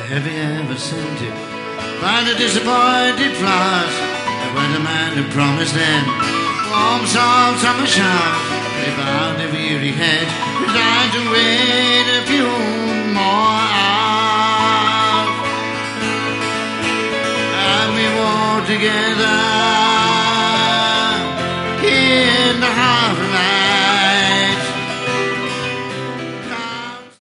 have you ever sent it by the disappointed flowers? The weatherman who promised them warm, soft summer showers. They bowed their weary heads, resigned to wait